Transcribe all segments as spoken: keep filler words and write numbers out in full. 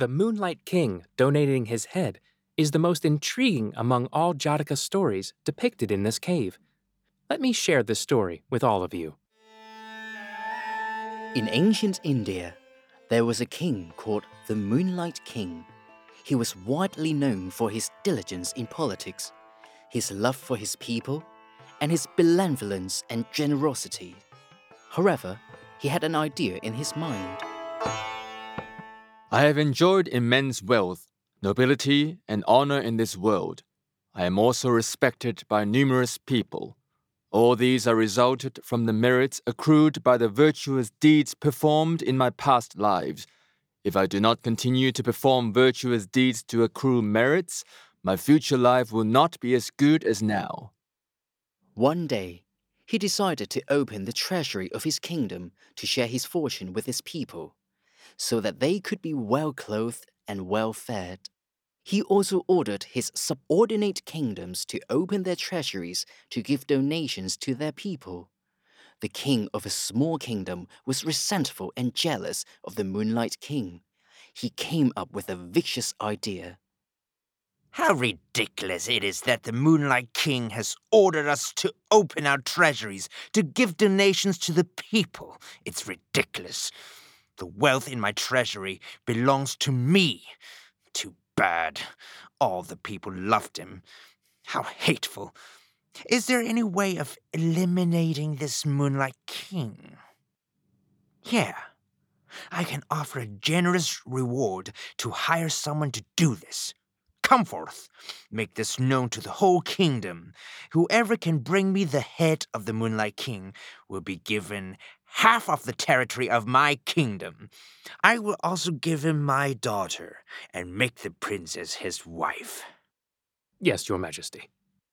The Moonlight King donating his head is the most intriguing among all Jataka stories depicted in this cave. Let me share this story with all of you. In ancient India, there was a king called the Moonlight King. He was widely known for his diligence in politics, his love for his people, and his benevolence and generosity. However, he had an idea in his mind. I have enjoyed immense wealth, nobility, and honor in this world. I am also respected by numerous people. All these are resulted from the merits accrued by the virtuous deeds performed in my past lives. If I do not continue to perform virtuous deeds to accrue merits, my future life will not be as good as now. One day, he decided to open the treasury of his kingdom to share his fortune with his people, so that they could be well-clothed and well-fed. He also ordered his subordinate kingdoms to open their treasuries to give donations to their people. The king of a small kingdom was resentful and jealous of the Moonlight King. He came up with a vicious idea. How ridiculous it is that the Moonlight King has ordered us to open our treasuries to give donations to the people. It's ridiculous. The wealth in my treasury belongs to me. Too bad. All the people loved him. How hateful. Is there any way of eliminating this Moonlight King? Yeah. I can offer a generous reward to hire someone to do this. Come forth. Make this known to the whole kingdom. Whoever can bring me the head of the Moonlight King will be given half of the territory of my kingdom. I will also give him my daughter and make the princess his wife. Yes, Your Majesty.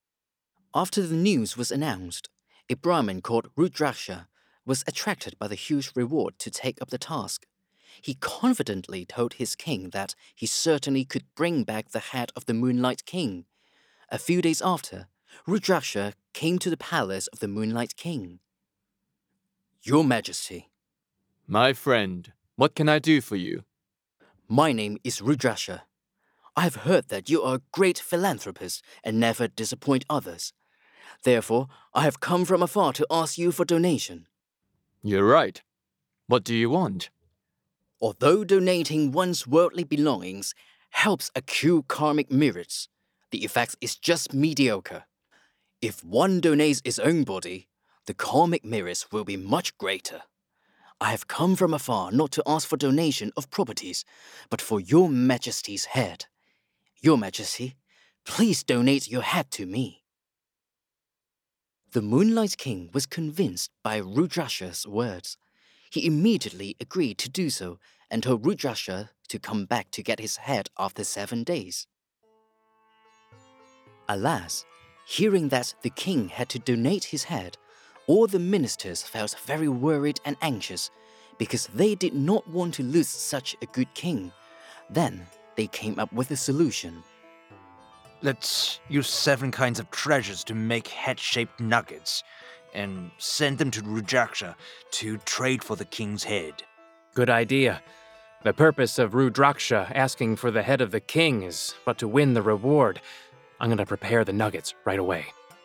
After the news was announced, a Brahmin called Rudraksha was attracted by the huge reward to take up the task. He confidently told his king that he certainly could bring back the head of the Moonlight King. A few days after, Rudraksha came to the palace of the Moonlight King. Your Majesty. My friend, what can I do for you? My name is Rudraksha. I have heard that you are a great philanthropist and never disappoint others. Therefore, I have come from afar to ask you for donation. You're right. What do you want? Although donating one's worldly belongings helps accrue karmic merits, the effect is just mediocre. If one donates his own body, the karmic merits will be much greater. I have come from afar not to ask for donation of properties, but for Your Majesty's head. Your Majesty, please donate your head to me. The Moonlight King was convinced by Rudraksha's words. He immediately agreed to do so and told Rudraksha to come back to get his head after seven days. Alas, hearing that the king had to donate his head, all the ministers felt very worried and anxious because they did not want to lose such a good king. Then they came up with a solution. Let's use seven kinds of treasures to make head-shaped nuggets and send them to Rudraksha to trade for the king's head. Good idea. The purpose of Rudraksha asking for the head of the king is but to win the reward. I'm going to prepare the nuggets right away.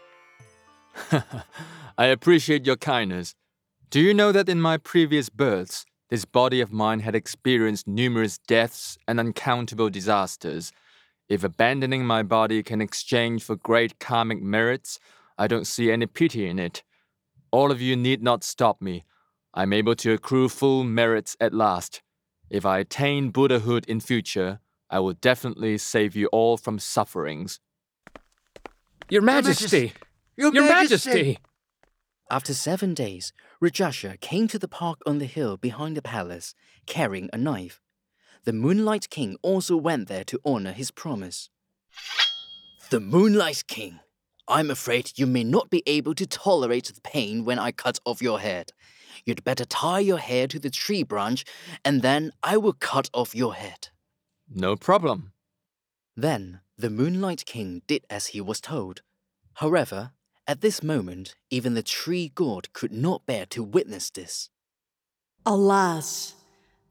I appreciate your kindness. Do you know that in my previous births, this body of mine had experienced numerous deaths and uncountable disasters? If abandoning my body can exchange for great karmic merits, I don't see any pity in it. All of you need not stop me. I'm able to accrue full merits at last. If I attain Buddhahood in future, I will definitely save you all from sufferings. Your Majesty! Your Your Majesty! Majesty! After seven days, Rudraksha came to the park on the hill behind the palace, carrying a knife. The Moonlight King also went there to honor his promise. The Moonlight King, I'm afraid you may not be able to tolerate the pain when I cut off your head. You'd better tie your hair to the tree branch, and then I will cut off your head. No problem. Then the Moonlight King did as he was told. However, at this moment, even the tree god could not bear to witness this. Alas,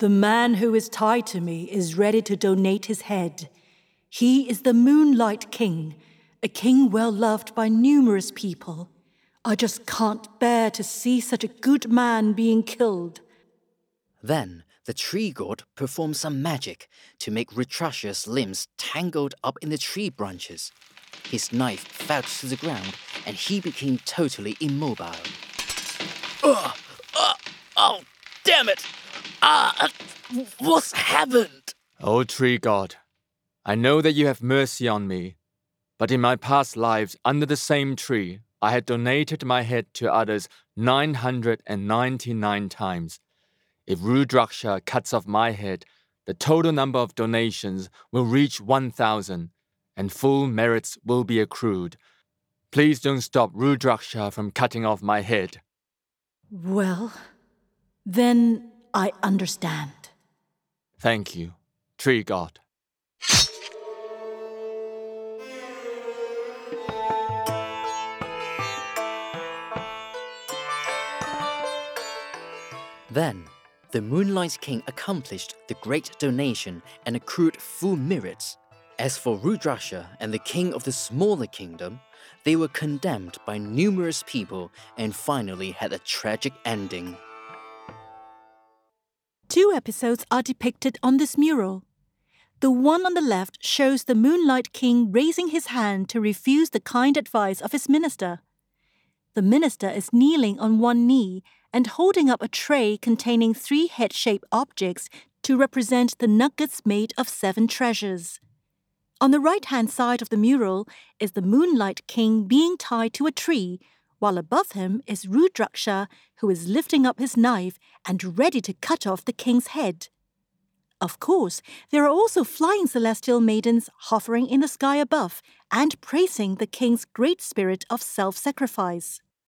The man who is tied to me is ready to donate his head. He is the Moonlight King, a king well loved by numerous people. I just can't bear to see such a good man being killed. Then the tree god performed some magic to make Rudraksha's limbs tangled up in the tree branches. His knife fell to the ground and he became totally immobile. Ugh! Uh, oh, damn it! Ah, uh, what's happened? O tree god, I know that you have mercy on me, but in my past lives under the same tree, I had donated my head to others nine hundred ninety-nine times. If Rudraksha cuts off my head, the total number of donations will reach one thousand, and full merits will be accrued. Please don't stop Rudraksha from cutting off my head. Well, then I understand. Thank you, tree god. Then, the Moonlight King accomplished the great donation and accrued full merits. As for Rudraksha and the king of the smaller kingdom, they were condemned by numerous people and finally had a tragic ending. Two episodes are depicted on this mural. The one on the left shows the Moonlight King raising his hand to refuse the kind advice of his minister. The minister is kneeling on one knee and holding up a tray containing three head-shaped objects to represent the nuggets made of seven treasures. On the right-hand side of the mural is the Moonlight King being tied to a tree, while above him is Rudraksha, who is lifting up his knife and ready to cut off the king's head. Of course, there are also flying celestial maidens hovering in the sky above and praising the king's great spirit of self-sacrifice.